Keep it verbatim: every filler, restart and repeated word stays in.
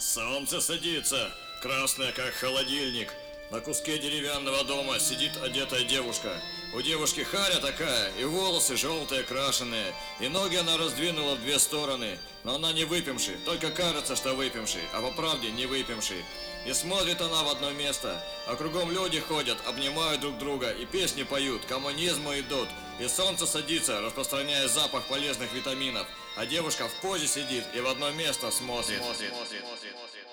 Солнце садится, красное как холодильник. На куске деревянного дома сидит одетая девушка. У девушки харя такая, и волосы желтые крашеные, и ноги она раздвинула в две стороны. Но она не выпивший, только кажется, что выпивший, а по правде не выпивший. И смотрит она в одно место, а кругом люди ходят, обнимают друг друга и песни поют, к коммунизму идут. И солнце садится, распространяя запах полезных витаминов, а девушка в позе сидит и в одно место смотрит. смотрит, смотрит, смотрит.